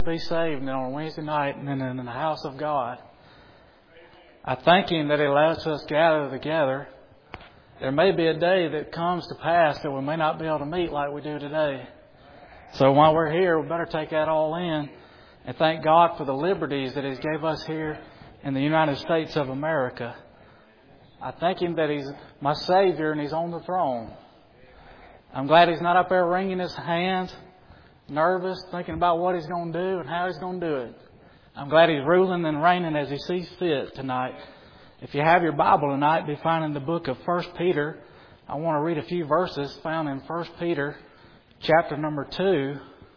to be saved on a Wednesday night and in the house of God. I thank Him that He allows us to gather together. There may be a day that comes to pass that we may not be able to meet like we do today. So while we're here, we better take that all in and thank God for the liberties that He's gave us here in the United States of America. I thank Him that He's my Savior and He's on the throne. I'm glad He's not up there wringing His hands, nervous, thinking about what He's going to do and how He's going to do it. I'm glad He's ruling and reigning as He sees fit tonight. If you have your Bible tonight, be finding the book of 1 Peter. I want to read a few verses found in 1 Peter chapter number 2.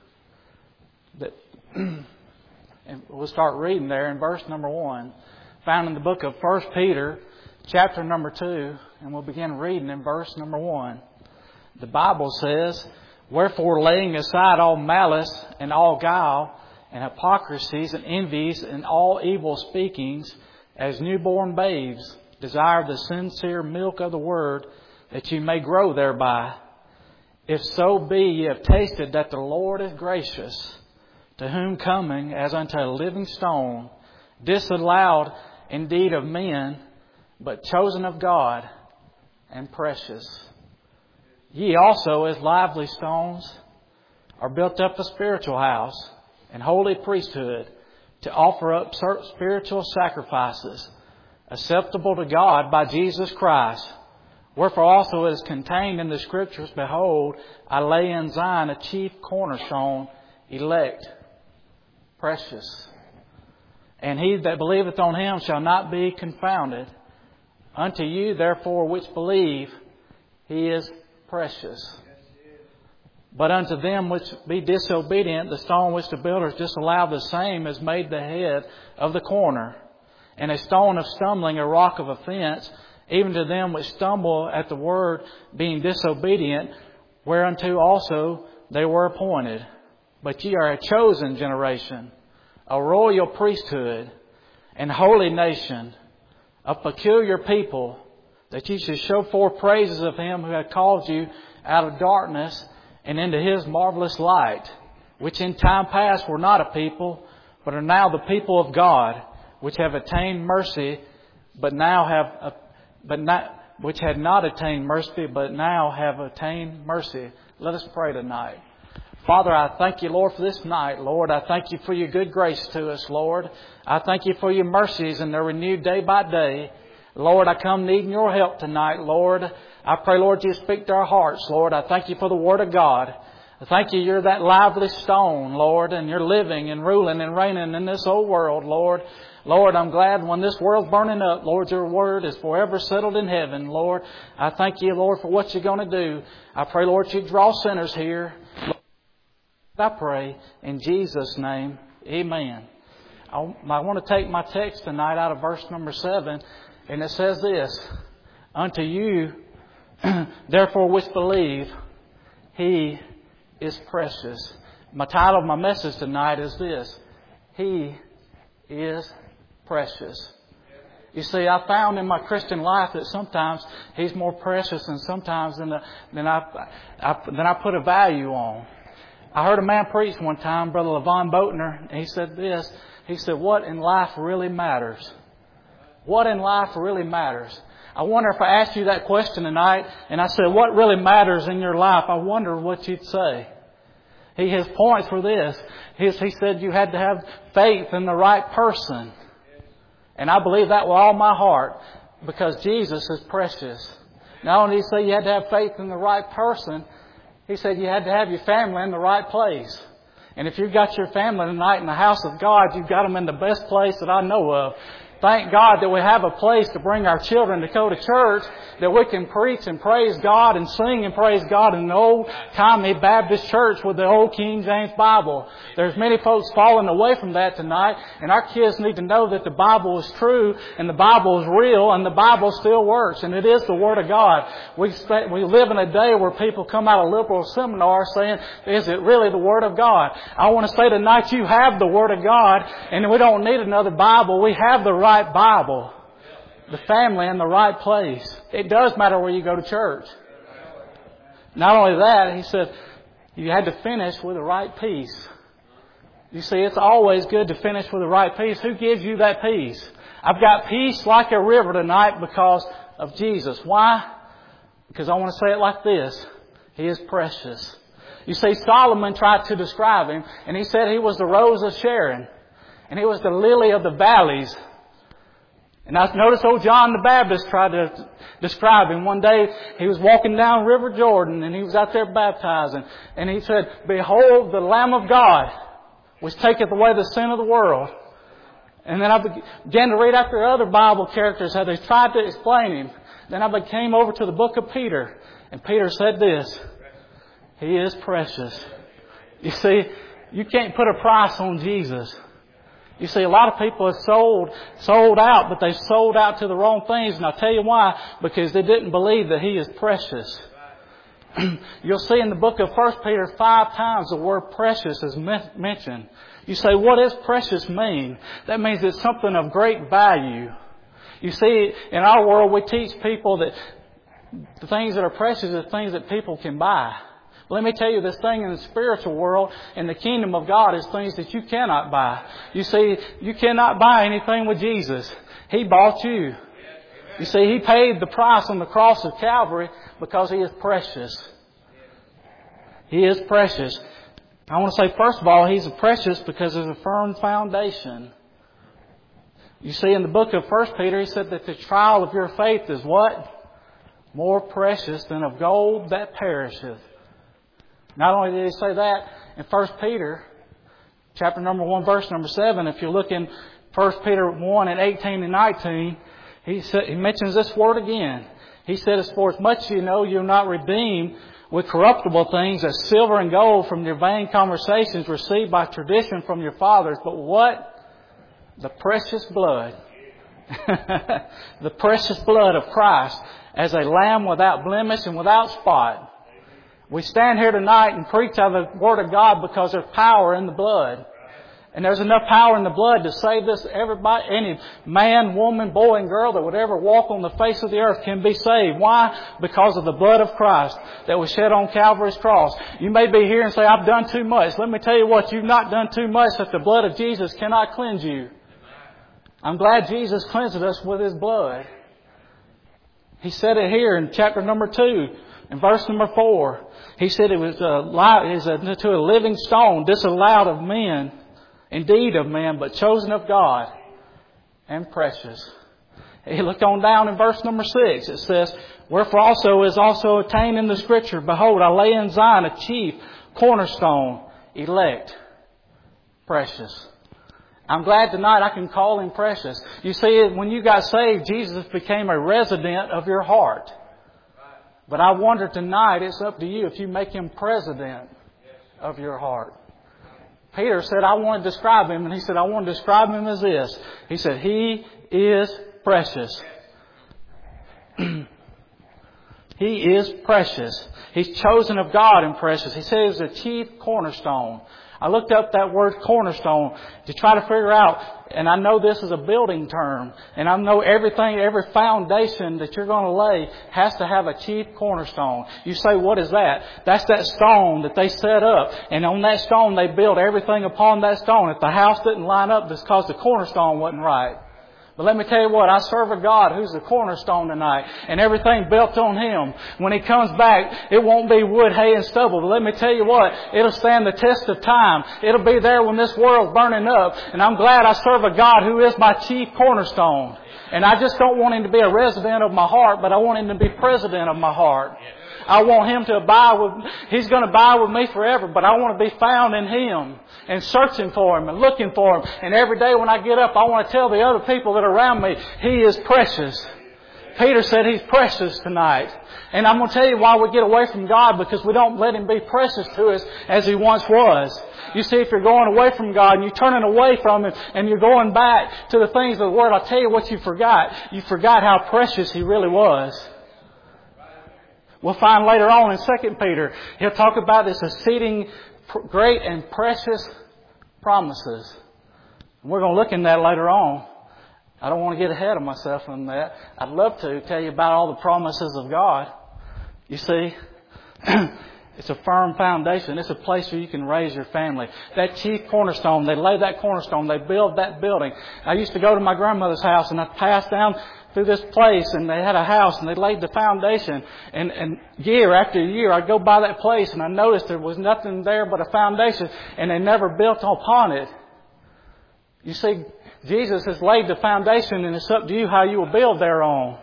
And we'll start reading there in verse number 1. Found in the book of 1 Peter chapter number 2. And we'll begin reading in verse number 1. The Bible says, "Wherefore laying aside all malice and all guile and hypocrisies and envies and all evil speakings, as newborn babes, desire the sincere milk of the word, that ye may grow thereby. If so be ye have tasted that the Lord is gracious, to whom coming as unto a living stone, disallowed indeed of men, but chosen of God, and precious. Ye also, as lively stones, are built up a spiritual house, and holy priesthood, to offer up spiritual sacrifices, acceptable to God by Jesus Christ. Wherefore also it is contained in the Scriptures, Behold, I lay in Zion a chief cornerstone, elect, precious. And he that believeth on Him shall not be confounded. Unto you, therefore, which believe, He is precious. But unto them which be disobedient, the stone which the builders disallowed, the same is made the head of the corner, and a stone of stumbling, a rock of offence, even to them which stumble at the word, being disobedient, whereunto also they were appointed. But ye are a chosen generation, a royal priesthood, and holy nation, a peculiar people, that ye should show forth praises of Him who hath called you out of darkness and into His marvelous light, which in time past were not a people, but are now the people of God, which have attained mercy, which had not attained mercy, but now have attained mercy." Let us pray tonight. Father, I thank You, Lord, for this night, Lord. I thank You for Your good grace to us, Lord. I thank You for Your mercies, and they're renewed day by day. Lord, I come needing Your help tonight, Lord. I pray, Lord, You speak to our hearts, Lord. I thank You for the Word of God. I thank You, You're that lively stone, Lord, and You're living and ruling and reigning in this old world, Lord. Lord, I'm glad when this world's burning up, Lord, Your Word is forever settled in heaven, Lord. I thank You, Lord, for what You're going to do. I pray, Lord, You draw sinners here. Lord, I pray in Jesus' name, amen. I want to take my text tonight out of verse number 7, and it says this: "Unto you, therefore, which believe, He is precious." My title of my message tonight is this: He is precious. You see, I found in my Christian life that sometimes He's more precious and sometimes than I put a value on. I heard a man preach one time, Brother Levon Boatner, and he said this. He said, "What in life really matters? What in life really matters?" I wonder if I asked you that question tonight and I said, "What really matters in your life?" I wonder what you'd say. His points were this. He said you had to have faith in the right person. And I believe that with all my heart, because Jesus is precious. Not only did He say you had to have faith in the right person, He said you had to have your family in the right place. And if you've got your family tonight in the house of God, you've got them in the best place that I know of. Thank God that we have a place to bring our children to go to church, that we can preach and praise God and sing and praise God in the old-timey Baptist church with the old King James Bible. There's many folks falling away from that tonight, and our kids need to know that the Bible is true and the Bible is real and the Bible still works, and it is the Word of God. We live in a day where people come out of liberal seminars saying, "Is it really the Word of God?" I want to say tonight, you have the Word of God, and we don't need another Bible. We have the right Bible, the family in the right place. It does matter where you go to church. Not only that, he said you had to finish with the right peace. You see, it's always good to finish with the right peace. Who gives you that peace? I've got peace like a river tonight because of Jesus. Why? Because I want to say it like this. He is precious. You see, Solomon tried to describe Him, and he said He was the rose of Sharon, and He was the lily of the valleys. And I noticed old John the Baptist tried to describe Him. One day, he was walking down River Jordan, and he was out there baptizing. And he said, "Behold the Lamb of God, which taketh away the sin of the world." And then I began to read after other Bible characters, how they tried to explain Him. Then I came over to the book of Peter, and Peter said this, He is precious. You see, you can't put a price on Jesus. You see, a lot of people have sold out, but they've sold out to the wrong things. And I'll tell you why. Because they didn't believe that He is precious. You'll see in the book of 1 Peter 5 times the word precious is mentioned. You say, what does precious mean? That means it's something of great value. You see, in our world we teach people that the things that are precious are things that people can buy. Let me tell you, this thing in the spiritual world, in the kingdom of God, is things that you cannot buy. You see, you cannot buy anything with Jesus. He bought you. You see, He paid the price on the cross of Calvary because He is precious. He is precious. I want to say, first of all, He's precious because there's a firm foundation. You see, in the book of 1 Peter, he said that the trial of your faith is what? More precious than of gold that perisheth. Not only did he say that, in 1 Peter, chapter number 1, verse number 7, if you look in 1 Peter 1 and 18 and 19, he mentions this word again. He said, "As for as much as you know, you're not redeemed with corruptible things as silver and gold from your vain conversations received by tradition from your fathers, but what? The precious blood." The precious blood of Christ as a lamb without blemish and without spot. We stand here tonight and preach out the Word of God because there's power in the blood. And there's enough power in the blood to save this. Everybody, any man, woman, boy and girl that would ever walk on the face of the earth can be saved. Why? Because of the blood of Christ that was shed on Calvary's cross. You may be here and say, "I've done too much." Let me tell you what, you've not done too much that the blood of Jesus cannot cleanse you. I'm glad Jesus cleanses us with His blood. He said it here in chapter number 2, in verse number 4. He said it was to a living stone, disallowed of men, indeed of men, but chosen of God and precious. He looked on down in verse number 6. It says, "Wherefore also is also attained in the Scripture, Behold, I lay in Zion a chief cornerstone, elect, precious." I'm glad tonight I can call Him precious. You see, when you got saved, Jesus became a resident of your heart. But I wonder tonight, it's up to you if you make Him president of your heart. Peter said, I want to describe Him. And he said, I want to describe Him as this. He said, He is precious. He is precious. He's chosen of God and precious. He said He's the chief cornerstone. I looked up that word cornerstone to try to figure out, and I know this is a building term, and I know every foundation that you're going to lay has to have a chief cornerstone. You say, what is that? That's that stone that they set up, and on that stone they build everything upon that stone. If the house didn't line up, it's because the cornerstone wasn't right. But let me tell you what, I serve a God who's the cornerstone tonight, and everything built on Him. When He comes back, it won't be wood, hay, and stubble. But let me tell you what, it'll stand the test of time. It'll be there when this world's burning up. And I'm glad I serve a God who is my chief cornerstone. And I just don't want Him to be a resident of my heart, but I want Him to be president of my heart. I want Him to abide with, He's going to abide with me forever, but I want to be found in Him and searching for Him and looking for Him. And every day when I get up, I want to tell the other people that are around me, He is precious. Peter said He's precious tonight. And I'm going to tell you why we get away from God, because we don't let Him be precious to us as He once was. You see, if you're going away from God and you're turning away from Him and you're going back to the things of the Word, I'll tell you what you forgot. You forgot how precious He really was. We'll find later on in 2 Peter, he'll talk about this exceeding great and precious promises. We're going to look in that later on. I don't want to get ahead of myself on that. I'd love to tell you about all the promises of God. You see, It's a firm foundation. It's a place where you can raise your family. That chief cornerstone, they lay that cornerstone. They build that building. I used to go to my grandmother's house and I'd pass down through this place and they had a house and they laid the foundation. And year after year I'd go by that place and I noticed there was nothing there but a foundation and they never built upon it. You see, Jesus has laid the foundation and it's up to you how you will build thereon.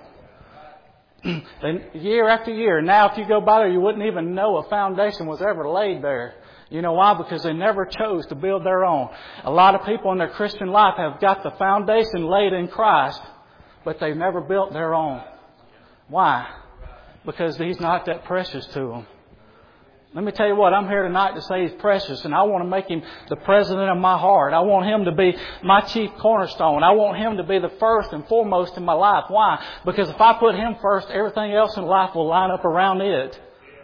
Year after year. Now if you go by there, you wouldn't even know a foundation was ever laid there. You know why? Because they never chose to build their own. A lot of people in their Christian life have got the foundation laid in Christ, but they've never built their own. Why? Because He's not that precious to them. Let me tell you what, I'm here tonight to say He's precious, and I want to make Him the president of my heart. I want Him to be my chief cornerstone. I want Him to be the first and foremost in my life. Why? Because if I put Him first, everything else in life will line up around it.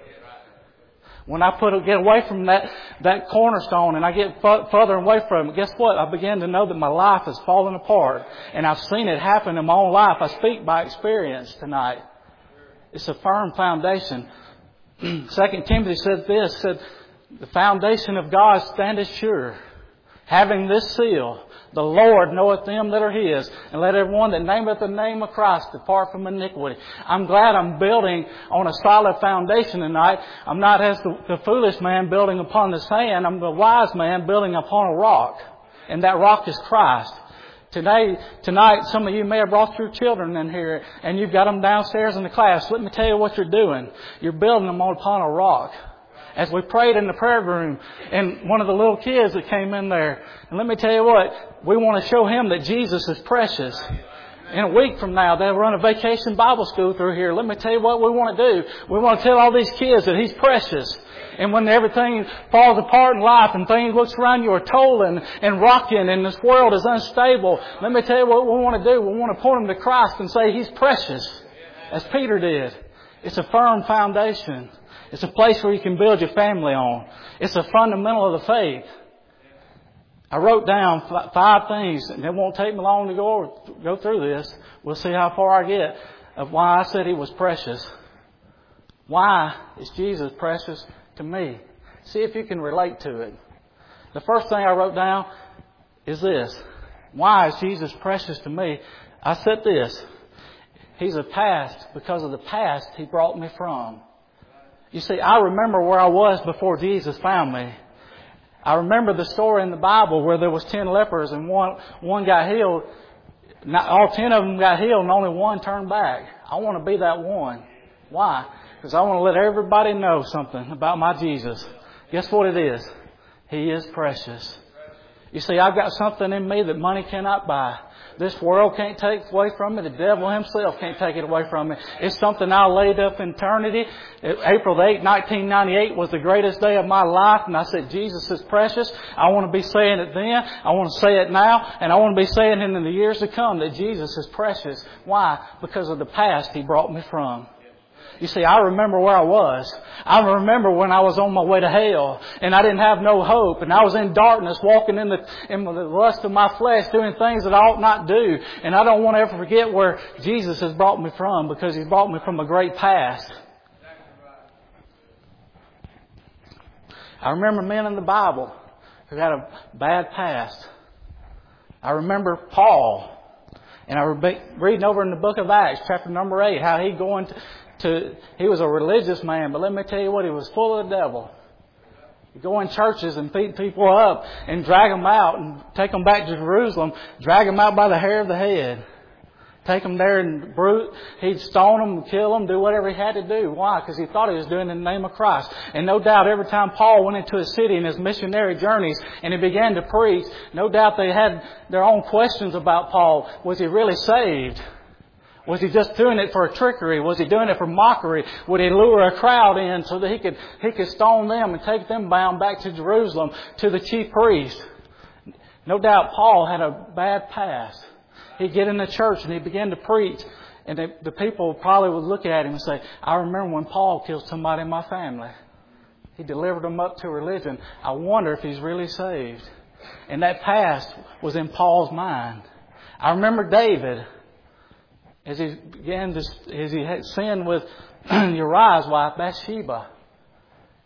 When I get away from that cornerstone and I get further away from it, guess what? I begin to know that my life is falling apart. And I've seen it happen in my own life. I speak by experience tonight. It's a firm foundation. 2 Timothy said, the foundation of God standeth sure, having this seal, the Lord knoweth them that are His, and let everyone that nameth the name of Christ depart from iniquity. I'm glad I'm building on a solid foundation tonight. I'm not as the foolish man building upon the sand. I'm the wise man building upon a rock, and that rock is Christ. Tonight, some of you may have brought your children in here and you've got them downstairs in the class. Let me tell you what you're doing. You're building them upon a rock. As we prayed in the prayer room and one of the little kids that came in there, and let me tell you what, we want to show him that Jesus is precious. In a week from now, they'll run a vacation Bible school through here. Let me tell you what we want to do. We want to tell all these kids that He's precious. And when everything falls apart in life and things looks around you are toiling and rocking and this world is unstable, let me tell you what we want to do. We want to point them to Christ and say He's precious, as Peter did. It's a firm foundation. It's a place where you can build your family on. It's a fundamental of the faith. I wrote down 5 things, and it won't take me long to go through this. We'll see how far I get of why I said He was precious. Why is Jesus precious to me? See if you can relate to it. The first thing I wrote down is this. Why is Jesus precious to me? I said this. He's a past because of the past He brought me from. You see, I remember where I was before Jesus found me. I remember the story in the Bible where there was 10 lepers and one got healed. Not all 10 of them got healed and only one turned back. I want to be that one. Why? Because I want to let everybody know something about my Jesus. Guess what it is? He is precious. You see, I've got something in me that money cannot buy. This world can't take away from me. The devil himself can't take it away from me. It's something I laid up in eternity. April the 8th, 1998 was the greatest day of my life. And I said, Jesus is precious. I want to be saying it then. I want to say it now. And I want to be saying it in the years to come that Jesus is precious. Why? Because of the past He brought me from. You see, I remember where I was. I remember when I was on my way to hell and I didn't have no hope and I was in darkness walking in the lust of my flesh doing things that I ought not do. And I don't want to ever forget where Jesus has brought me from because He's brought me from a great past. I remember men in the Bible who had a bad past. I remember Paul. And I was reading over in the book of Acts, chapter number 8, how he was a religious man, but let me tell you what, he was full of the devil. He'd go in churches and beat people up and drag them out and take them back to Jerusalem, drag them out by the hair of the head. Take them there and he'd stone them, kill them, do whatever he had to do. Why? Because he thought he was doing it in the name of Christ. And no doubt every time Paul went into a city in his missionary journeys and he began to preach, no doubt they had their own questions about Paul. Was he really saved? Was he just doing it for a trickery? Was he doing it for mockery? Would he lure a crowd in so that he could stone them and take them bound back to Jerusalem to the chief priest? No doubt Paul had a bad past. He'd get in the church and he began to preach. And the people probably would look at him and say, I remember when Paul killed somebody in my family. He delivered them up to religion. I wonder if he's really saved. And that past was in Paul's mind. I remember David. As he had sinned with Uriah's wife, Bathsheba.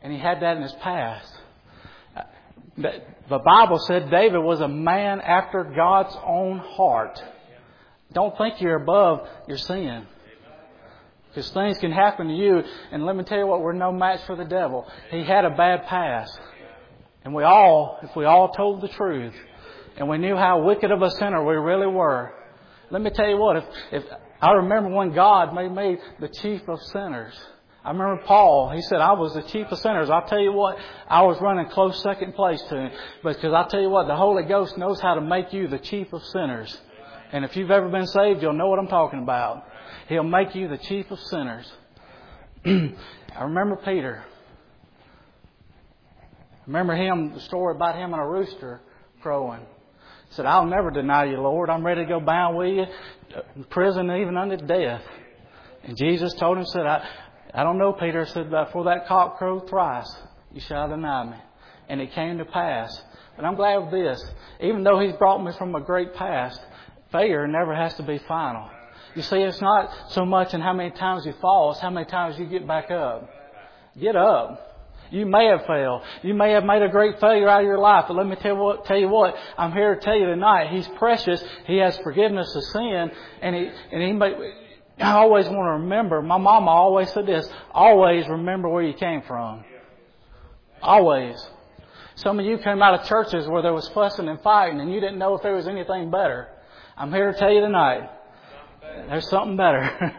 And he had that in his past. The Bible said David was a man after God's own heart. Don't think you're above your sin. Because things can happen to you. And let me tell you what, we're no match for the devil. He had a bad past. And if we all told the truth, and we knew how wicked of a sinner we really were. Let me tell you what, if I remember when God made me the chief of sinners. I remember Paul, he said, I was the chief of sinners. I'll tell you what, I was running close second place to him. Because I'll tell you what, the Holy Ghost knows how to make you the chief of sinners. And if you've ever been saved, you'll know what I'm talking about. He'll make you the chief of sinners. I remember Peter. I remember the story about him and a rooster crowing. He said, I'll never deny you, Lord. I'm ready to go bound with you, in prison, even unto death. And Jesus told him, said, I don't know, Peter. Said, before that cock crowed thrice, you shall deny me. And it came to pass. But I'm glad with this. Even though He's brought me from a great past, failure never has to be final. You see, it's not so much in how many times you fall, it's how many times you get back up. Get up. You may have failed. You may have made a great failure out of your life. But let me tell you what. I'm here to tell you tonight. He's precious. He has forgiveness of sin. I always want to remember. My mama always said this. Always remember where you came from. Always. Some of you came out of churches where there was fussing and fighting and you didn't know if there was anything better. I'm here to tell you tonight. There's something better.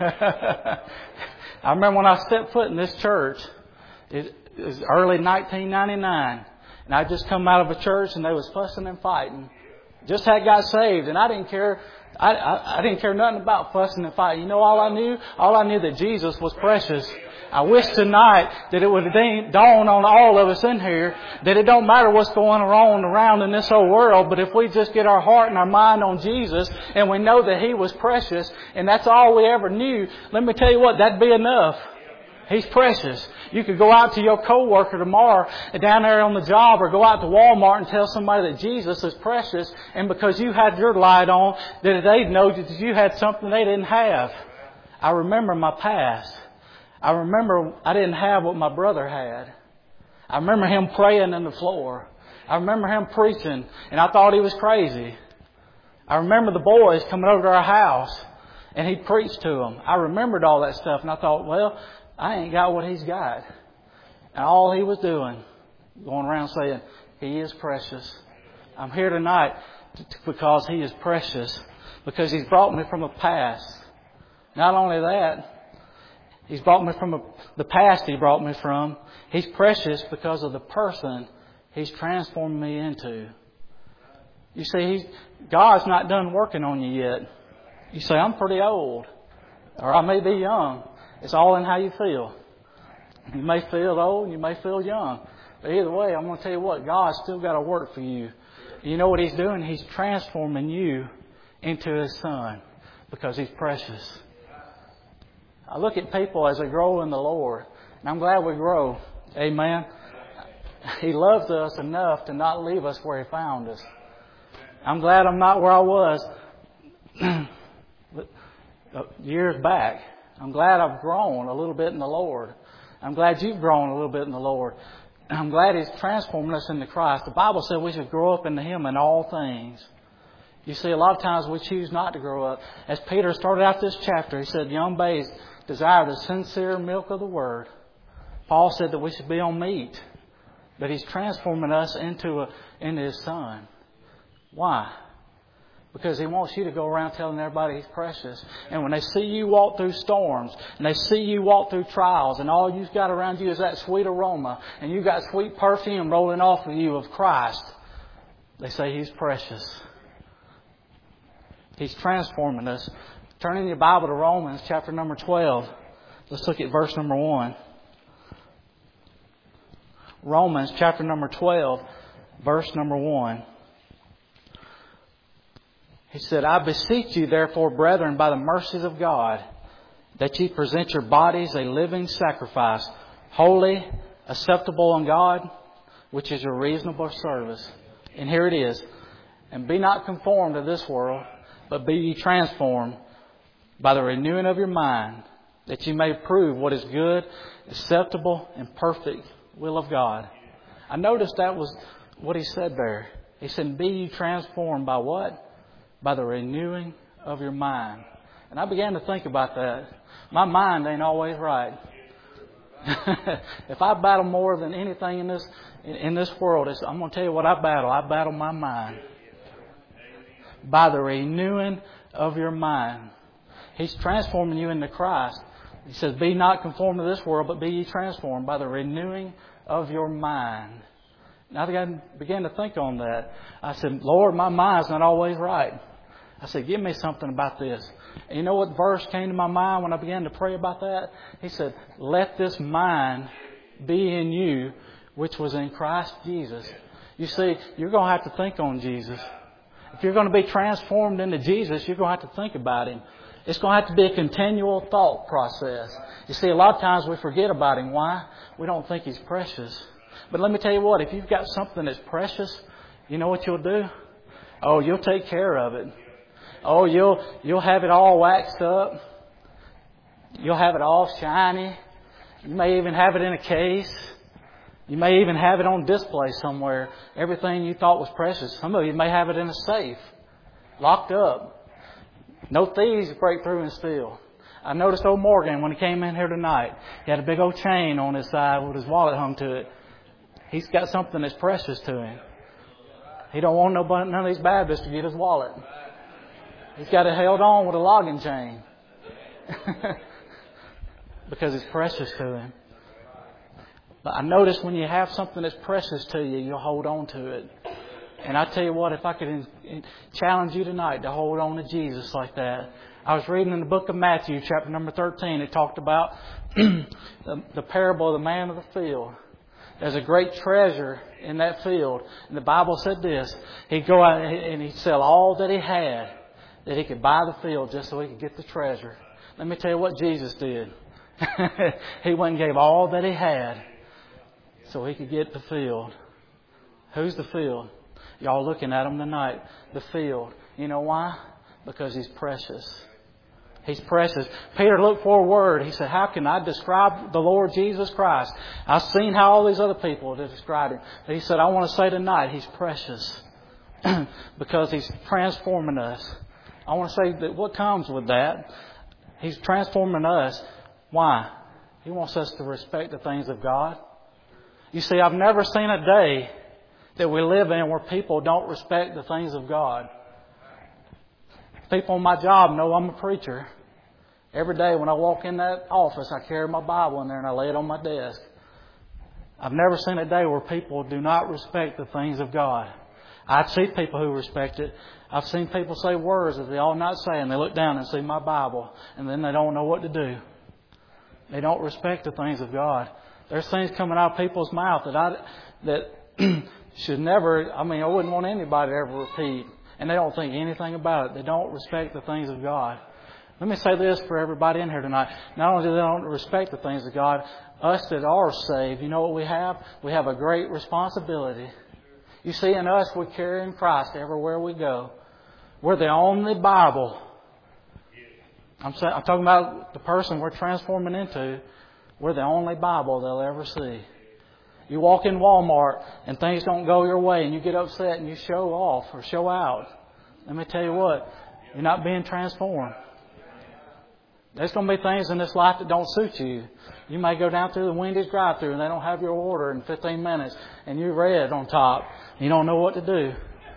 I remember when I stepped foot in this church. It was early 1999. And I just come out of a church and they was fussing and fighting. Just had got saved and I didn't care. I didn't care nothing about fussing and fighting. You know all I knew? All I knew that Jesus was precious. I wish tonight that it would dawn on all of us in here that it don't matter what's going on around in this whole world, but if we just get our heart and our mind on Jesus and we know that He was precious and that's all we ever knew, let me tell you what, that'd be enough. He's precious. You could go out to your coworker tomorrow down there on the job or go out to Walmart and tell somebody that Jesus is precious, and because you had your light on, that they'd know that you had something they didn't have. I remember my past. I remember I didn't have what my brother had. I remember him praying on the floor. I remember him preaching, and I thought he was crazy. I remember the boys coming over to our house, and he preached to them. I remembered all that stuff, and I thought, well, I ain't got what he's got. And all he was doing, going around saying, He is precious. I'm here tonight because He is precious. Because He's brought me from a past. Not only that, He's brought me from the past He brought me from. He's precious because of the person He's transformed me into. You see, God's not done working on you yet. You say, I'm pretty old. Or I may be young. It's all in how you feel. You may feel old, you may feel young. But either way, I'm going to tell you what, God's still got to work for you. You know what He's doing? He's transforming you into His Son because He's precious. I look at people as they grow in the Lord, and I'm glad we grow. Amen. He loves us enough to not leave us where He found us. I'm glad I'm not where I was years back. I'm glad I've grown a little bit in the Lord. I'm glad you've grown a little bit in the Lord. I'm glad He's transforming us into Christ. The Bible said we should grow up into Him in all things. You see, a lot of times we choose not to grow up. As Peter started out this chapter, he said, young babes desire the sincere milk of the Word. Paul said that we should be on meat. But He's transforming us into His Son. Why? Because He wants you to go around telling everybody He's precious. And when they see you walk through storms, and they see you walk through trials, and all you've got around you is that sweet aroma, and you've got sweet perfume rolling off of you of Christ, they say He's precious. He's transforming us. Turn in your Bible to Romans chapter number 12. Let's look at verse number 1. Romans chapter number 12, verse number 1. He said, I beseech you, therefore, brethren, by the mercies of God, that ye present your bodies a living sacrifice, holy, acceptable unto God, which is your reasonable service. And here it is. And be not conformed to this world, but be ye transformed by the renewing of your mind, that ye may prove what is good, acceptable, and perfect will of God. I noticed that was what he said there. He said, be ye transformed by what? By the renewing of your mind. And I began to think about that. My mind ain't always right. If I battle more than anything in this world, I'm going to tell you what I battle. I battle my mind. By the renewing of your mind. He's transforming you into Christ. He says, be not conformed to this world, but be ye transformed by the renewing of your mind. Now I began to think on that. I said, Lord, my mind's not always right. I said, give me something about this. And you know what verse came to my mind when I began to pray about that? He said, let this mind be in you, which was in Christ Jesus. You see, you're going to have to think on Jesus. If you're going to be transformed into Jesus, you're going to have to think about Him. It's going to have to be a continual thought process. You see, a lot of times we forget about Him. Why? We don't think He's precious. But let me tell you what, if you've got something that's precious, you know what you'll do? Oh, you'll take care of it. Oh, you'll have it all waxed up. You'll have it all shiny. You may even have it in a case. You may even have it on display somewhere. Everything you thought was precious. Some of you may have it in a safe, locked up. No thieves break through and steal. I noticed old Morgan when he came in here tonight. He had a big old chain on his side with his wallet hung to it. He's got something that's precious to him. He don't want none of these Baptists to get his wallet. He's got it held on with a logging chain. Because it's precious to him. But I notice when you have something that's precious to you, you'll hold on to it. And I tell you what, if I could challenge you tonight to hold on to Jesus like that. I was reading in the book of Matthew, chapter number 13. It talked about the parable of the man of the field. There's a great treasure in that field. And the Bible said this. He'd go out and he'd sell all that he had, that he could buy the field just so he could get the treasure. Let me tell you what Jesus did. He went and gave all that he had so he could get the field. Who's the field? Y'all looking at him tonight. The field. You know why? Because he's precious. He's precious. Peter looked for a word. He said, how can I describe the Lord Jesus Christ? I've seen how all these other people have described Him. But he said, I want to say tonight, He's precious. Because He's transforming us. I want to say that what comes with that, He's transforming us. Why? He wants us to respect the things of God. You see, I've never seen a day that we live in where people don't respect the things of God. People on my job know I'm a preacher. Every day when I walk in that office, I carry my Bible in there and I lay it on my desk. I've never seen a day where people do not respect the things of God. I see people who respect it. I've seen people say words that they ought not say, and they look down and see my Bible, and then they don't know what to do. They don't respect the things of God. There's things coming out of people's mouth that should never, I wouldn't want anybody to ever repeat. And they don't think anything about it. They don't respect the things of God. Let me say this for everybody in here tonight. Not only do they don't respect the things of God, us that are saved, you know what we have? We have a great responsibility. You see, in us, we carry in Christ everywhere we go. We're the only Bible. I'm talking about the person we're transforming into. We're the only Bible they'll ever see. You walk in Walmart and things don't go your way and you get upset and you show off or show out. Let me tell you what, you're not being transformed. There's going to be things in this life that don't suit you. You may go down through the Wendy's drive-thru and they don't have your order in 15 minutes and you're red on top. You don't know what to do.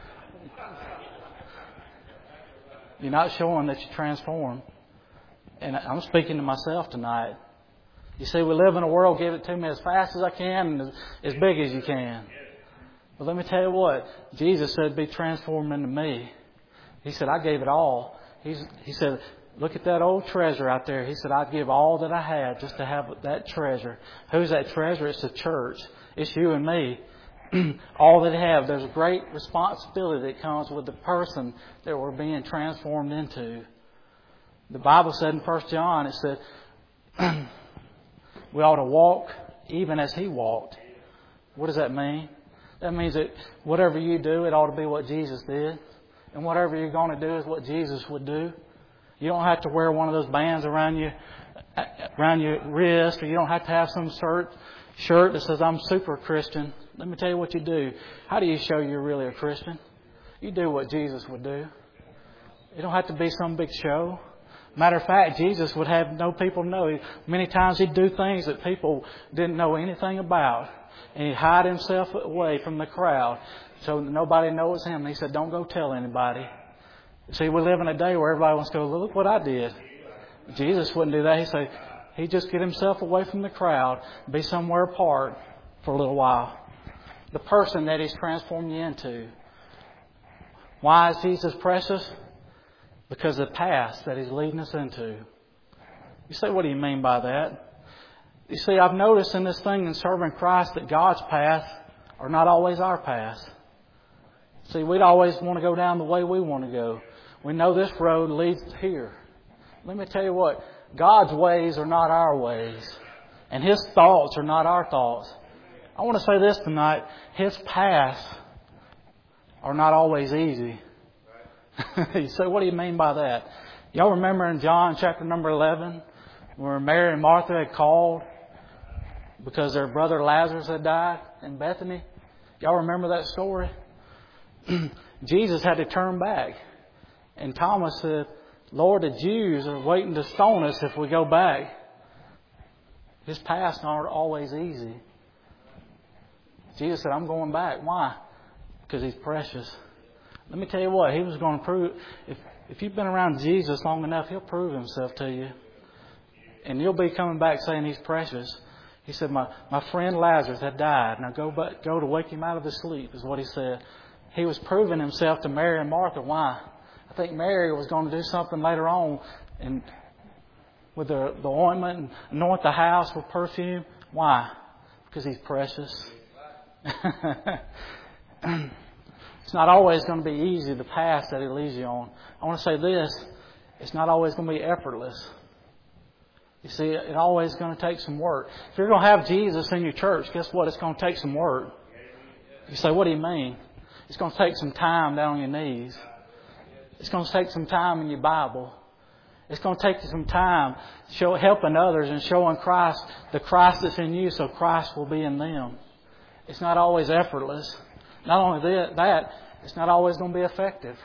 You're not showing that you're transformed. And I'm speaking to myself tonight. You see, we live in a world, give it to me as fast as I can and as big as you can. But let me tell you what, Jesus said, be transformed into me. He said, I gave it all. He said, look at that old treasure out there. He said, I'd give all that I had just to have that treasure. Who's that treasure? It's the church. It's you and me. All that I have. There's a great responsibility that comes with the person that we're being transformed into. The Bible said in 1 John, it said, we ought to walk even as He walked. What does that mean? That means that whatever you do, it ought to be what Jesus did. And whatever you're going to do is what Jesus would do. You don't have to wear one of those bands around your wrist, or you don't have to have some shirt that says, I'm super Christian. Let me tell you what you do. How do you show you're really a Christian? You do what Jesus would do. You don't have to be some big show. Matter of fact, Jesus would have no people know. Many times He'd do things that people didn't know anything about. And He'd hide Himself away from the crowd so nobody knows Him. And He said, don't go tell anybody. See, we live in a day where everybody wants to go, look what I did. Jesus wouldn't do that. He said, He'd just get Himself away from the crowd, be somewhere apart for a little while. The person that He's transformed you into. Why is Jesus precious? Because of the path that He's leading us into. You say, what do you mean by that? You see, I've noticed in this thing in serving Christ that God's path are not always our paths. See, we'd always want to go down the way we want to go. We know this road leads here. Let me tell you what, God's ways are not our ways. And His thoughts are not our thoughts. I want to say this tonight, His paths are not always easy. You say, what do you mean by that? Y'all remember in John chapter number 11 where Mary and Martha had called because their brother Lazarus had died in Bethany? Y'all remember that story? Jesus had to turn back. And Thomas said, Lord, the Jews are waiting to stone us if we go back. His paths aren't always easy. Jesus said, I'm going back. Why? Because He's precious. Let me tell you what, He was going to prove, if you've been around Jesus long enough, He'll prove Himself to you. And you'll be coming back saying He's precious. He said, my friend Lazarus had died. Now go to wake him out of his sleep, is what He said. He was proving Himself to Mary and Martha. Why? I think Mary was going to do something later on and with the ointment and anoint the house with perfume. Why? Because He's precious. It's not always going to be easy, the path that He leads you on. I want to say this, it's not always going to be effortless. You see, it's always going to take some work. If you're going to have Jesus in your church, guess what? It's going to take some work. You say, what do you mean? It's going to take some time down on your knees. It's going to take some time in your Bible. It's going to take you some time helping others and showing Christ, the Christ that's in you, so Christ will be in them. It's not always effortless. Not only that, it's not always going to be effective.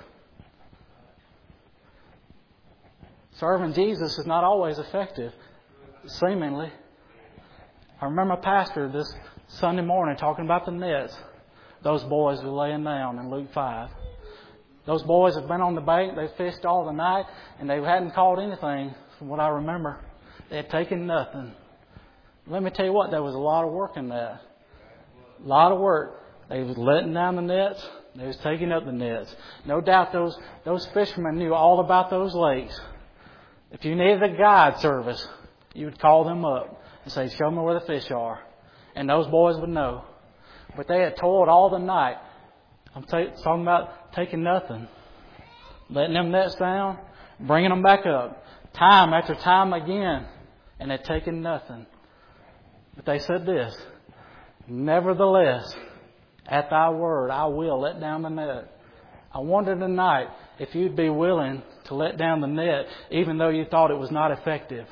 Serving Jesus is not always effective, seemingly. I remember a pastor this Sunday morning talking about the nets. Those boys were laying down in Luke 5. Those boys have been on the bank, they fished all the night, and they hadn't caught anything from what I remember. They had taken nothing. Let me tell you what, there was a lot of work in that. A lot of work. They was letting down the nets. They was taking up the nets. No doubt those fishermen knew all about those lakes. If you needed a guide service, you would call them up and say, show me where the fish are. And those boys would know. But they had toiled all the night. I'm talking about taking nothing. Letting them nets down, bringing them back up. Time after time again. And they'd taken nothing. But they said this, nevertheless, at Thy word, I will let down the net. I wonder tonight if you'd be willing to let down the net even though you thought it was not effective.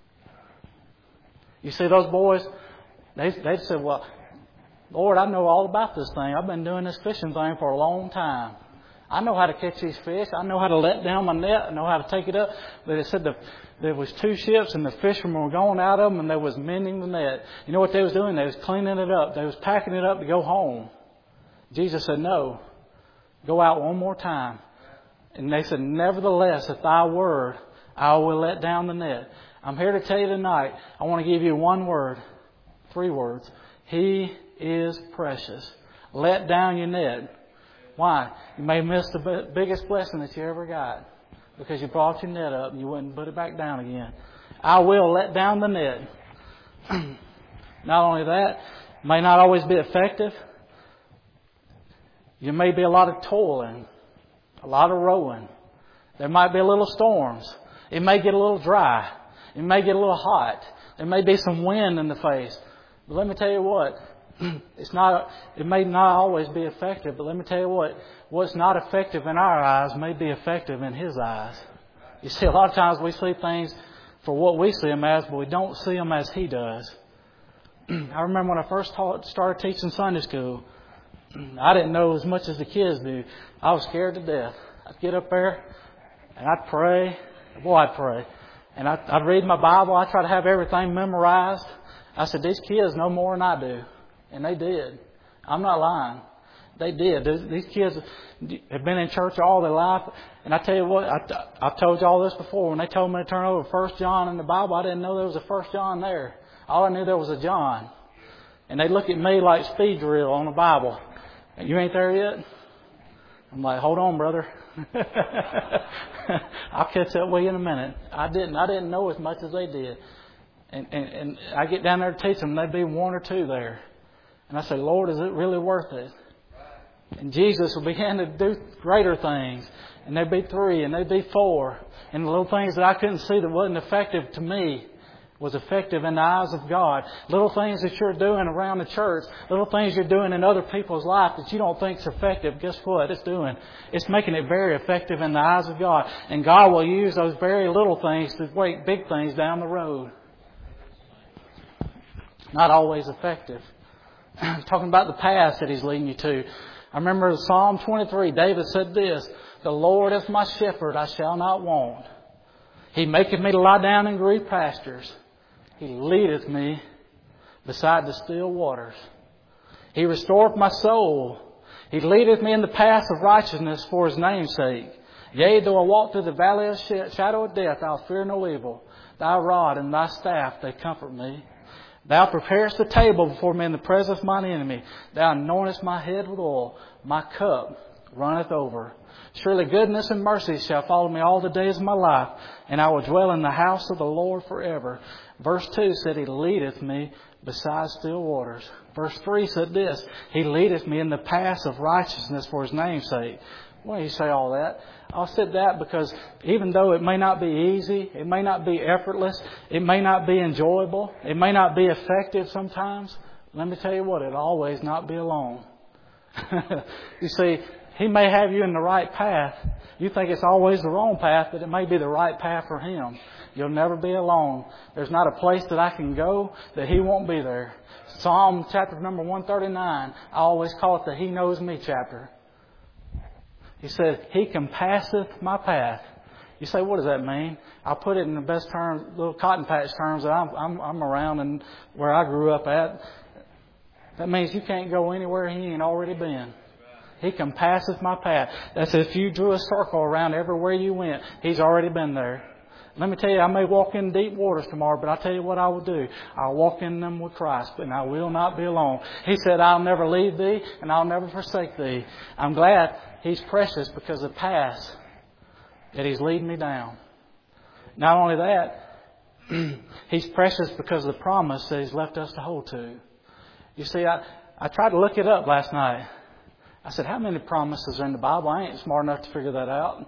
You see, those boys, they said, well, Lord, I know all about this thing. I've been doing this fishing thing for a long time. I know how to catch these fish. I know how to let down my net. I know how to take it up. But it said there was 2 ships and the fishermen were going out of them and they was mending the net. You know what they was doing? They was cleaning it up. They was packing it up to go home. Jesus said, no, go out one more time. And they said, nevertheless, at Thy word, I will let down the net. I'm here to tell you tonight, I want to give you one word, 3 words. He is precious. Let down your net. Why? You may miss the biggest blessing that you ever got because you brought your net up and you wouldn't put it back down again. I will let down the net. Not only that, it may not always be effective. There may be a lot of toiling, a lot of rowing. There might be a little storms. It may get a little dry. It may get a little hot. There may be some wind in the face. But let me tell you what, it may not always be effective, but let me tell you what's not effective in our eyes may be effective in His eyes. You see, a lot of times we see things for what we see them as, but we don't see them as He does. I remember when I first started teaching Sunday school, I didn't know as much as the kids do. I was scared to death. I'd get up there and I'd pray. Boy, I'd pray. And I'd read my Bible. I'd try to have everything memorized. I said, these kids know more than I do. And they did. I'm not lying. They did. These kids have been in church all their life. And I tell you what, I've told you all this before. When they told me to turn over 1 John in the Bible, I didn't know there was a 1 John there. All I knew there was a John. And they look at me like speed drill on the Bible. You ain't there yet? I'm like, hold on, brother. I'll catch up with you in a minute. I didn't know as much as they did. And I get down there to teach them, there'd be 1 or 2 there. And I say, Lord, is it really worth it? And Jesus will begin to do greater things. And there'd be 3 and there'd be 4. And the little things that I couldn't see that wasn't effective to me was effective in the eyes of God. Little things that you're doing around the church, little things you're doing in other people's life that you don't think is effective, guess what? It's making it very effective in the eyes of God. And God will use those very little things to break big things down the road. Not always effective. Talking about the path that He's leading you to. I remember Psalm 23, David said this, the Lord is my shepherd, I shall not want. He maketh me to lie down in green pastures. He leadeth me beside the still waters. He restoreth my soul. He leadeth me in the path of righteousness for His name's sake. Yea, though I walk through the valley of shadow of death, I'll fear no evil. Thy rod and thy staff, they comfort me. Thou preparest the table before me in the presence of mine enemy. Thou anointest my head with oil. My cup runneth over. Surely goodness and mercy shall follow me all the days of my life, and I will dwell in the house of the Lord forever. Verse 2 said, He leadeth me beside still waters. Verse 3 said this, He leadeth me in the paths of righteousness for His name's sake. Why do you say all that? I'll say that because even though it may not be easy, it may not be effortless, it may not be enjoyable, it may not be effective sometimes, let me tell you what, it'll always not be alone. You see, He may have you in the right path. You think it's always the wrong path, but it may be the right path for Him. You'll never be alone. There's not a place that I can go that He won't be there. Psalm chapter number 139, I always call it the He Knows Me chapter. He said, He compasseth my path. You say, what does that mean? I'll put it in the best terms, little cotton patch terms that I'm around and where I grew up at. That means you can't go anywhere He ain't already been. He compasseth my path. That's if you drew a circle around everywhere you went, He's already been there. Let me tell you, I may walk in deep waters tomorrow, but I'll tell you what I will do. I'll walk in them with Christ, and I will not be alone. He said, I'll never leave thee, and I'll never forsake thee. I'm glad He's precious because of the path that He's leading me down. Not only that, He's precious because of the promise that He's left us to hold to. You see, I tried to look it up last night. I said, how many promises are in the Bible? I ain't smart enough to figure that out.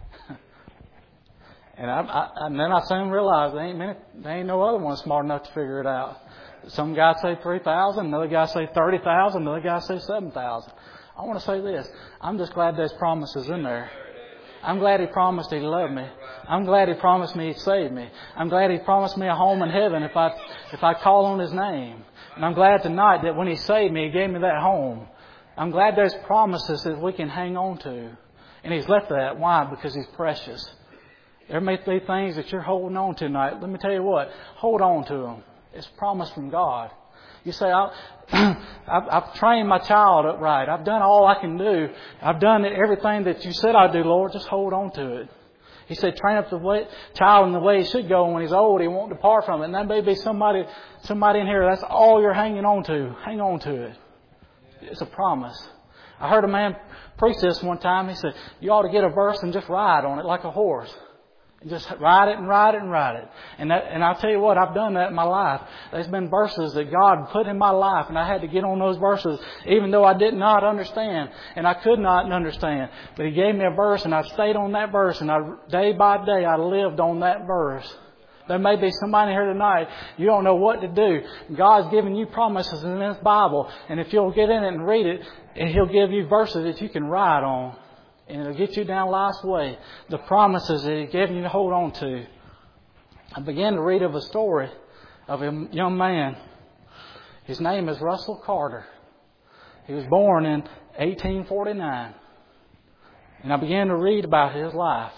And then I soon realized there ain't no other one smart enough to figure it out. Some guys say 3,000, another guy say 30,000, another guy say 7,000. I want to say this. I'm just glad there's promises in there. I'm glad He promised He loved me. I'm glad He promised me He'd save me. I'm glad He promised me a home in heaven if I call on His name. And I'm glad tonight that when He saved me, He gave me that home. I'm glad there's promises that we can hang on to. And He's left that. Why? Because He's precious. There may be things that you're holding on to tonight. Let me tell you what. Hold on to them. It's promise from God. You say, I've trained my child upright. I've done all I can do. I've done everything that You said I'd do, Lord. Just hold on to it. He said, train up the child in the way he should go. And when he's old, he won't depart from it. And that may be somebody in here. That's all you're hanging on to. Hang on to it. It's a promise. I heard a man preach this one time. He said, you ought to get a verse and just ride on it like a horse. And just ride it and ride it and ride it. And I'll tell you what, I've done that in my life. There's been verses that God put in my life, and I had to get on those verses, even though I did not understand, and I could not understand. But He gave me a verse, and I stayed on that verse, and day by day I lived on that verse. There may be somebody here tonight, you don't know what to do. God's given you promises in this Bible, and if you'll get in it and read it, and He'll give you verses that you can ride on. And it'll get you down life's way. The promises that He's given you to hold on to. I began to read of a story of a young man. His name is Russell Carter. He was born in 1849. And I began to read about his life.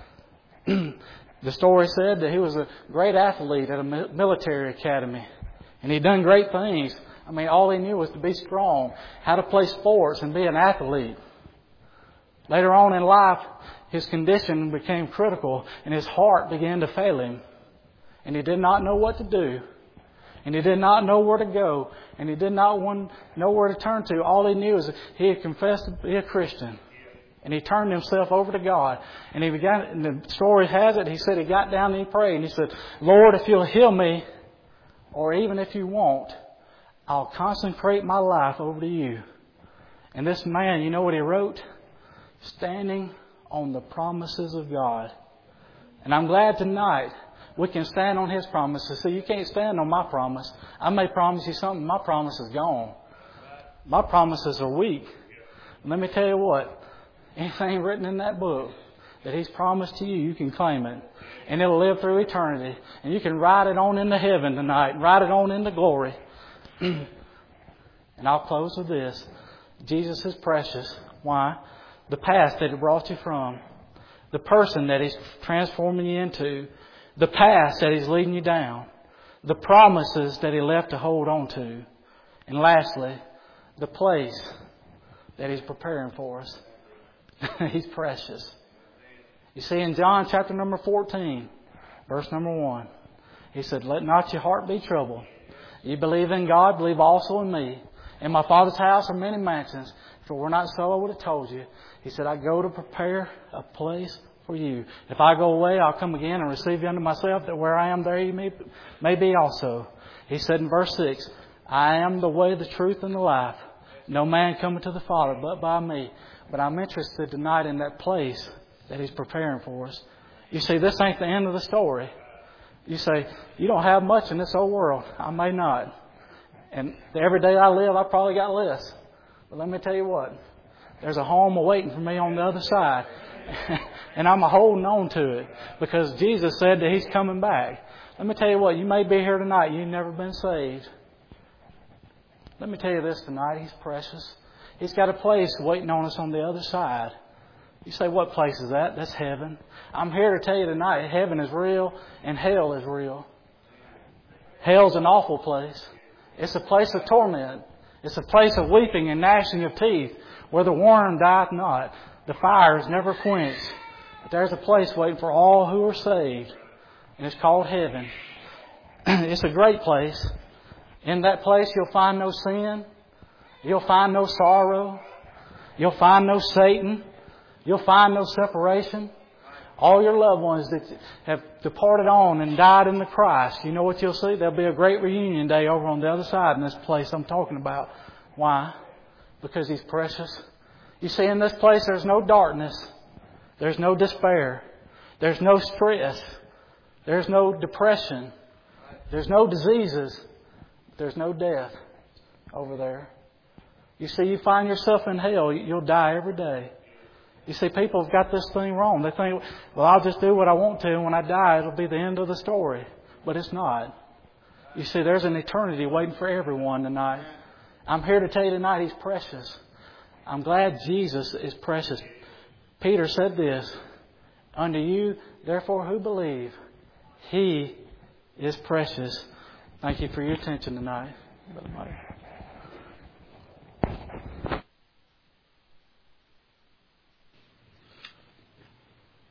The story said that he was a great athlete at a military academy. And he'd done great things. I mean, all he knew was to be strong, how to play sports and be an athlete. Later on in life, his condition became critical and his heart began to fail him. And he did not know what to do. And he did not know where to go. And he did not know where to turn to. All he knew is that he had confessed to be a Christian. And he turned himself over to God. And he began, and the story has it, he said he got down and he prayed. And he said, Lord, if you'll heal me, or even if you won't, I'll consecrate my life over to you. And this man, you know what he wrote? Standing on the promises of God. And I'm glad tonight we can stand on His promises. See, you can't stand on my promise. I may promise you something, my promise is gone. My promises are weak. Let me tell you what, anything written in that book that He's promised to you, you can claim it. And it'll live through eternity. And you can write it on into heaven tonight. Write it on into glory. And I'll close with this. Jesus is precious. Why? The past that He brought you from. The person that He's transforming you into. The past that He's leading you down. The promises that He left to hold on to. And lastly, the place that He's preparing for us. He's precious. You see, in John chapter number 14, verse number 1, He said, let not your heart be troubled. You believe in God, believe also in me. In my Father's house are many mansions. If it were not so, I would have told you. He said, I go to prepare a place for you. If I go away, I'll come again and receive you unto myself, that where I am, there you may be also. He said in verse 6, I am the way, the truth, and the life. No man cometh to the Father but by me. But I'm interested tonight in that place that He's preparing for us. You see, this ain't the end of the story. You say, you don't have much in this old world. I may not. And every day I live, I probably got less. But let me tell you what. There's a home awaiting for me on the other side. And I'm holding on to it. Because Jesus said that He's coming back. Let me tell you what. You may be here tonight. You've never been saved. Let me tell you this tonight. He's precious. He's got a place waiting on us on the other side. You say, what place is that? That's heaven. I'm here to tell you tonight, heaven is real and hell is real. Hell's an awful place. It's a place of torment. It's a place of weeping and gnashing of teeth, where the worm dieth not. The fire is never quenched. But there's a place waiting for all who are saved. And it's called heaven. It's a great place. In that place you'll find no sin. You'll find no sorrow. You'll find no Satan. You'll find no separation. All your loved ones that have departed on and died in the Christ, you know what you'll see? There'll be a great reunion day over on the other side in this place I'm talking about. Why? Because He's precious. You see, in this place there's no darkness. There's no despair. There's no stress. There's no depression. There's no diseases. There's no death over there. You see, you find yourself in hell, you'll die every day. You see, people have got this thing wrong. They think, well, I'll just do what I want to, and when I die, it'll be the end of the story. But it's not. You see, there's an eternity waiting for everyone tonight. I'm here to tell you tonight He's precious. I'm glad Jesus is precious. Peter said this, unto you, therefore, who believe, He is precious. Thank you for your attention tonight, Brother Mike.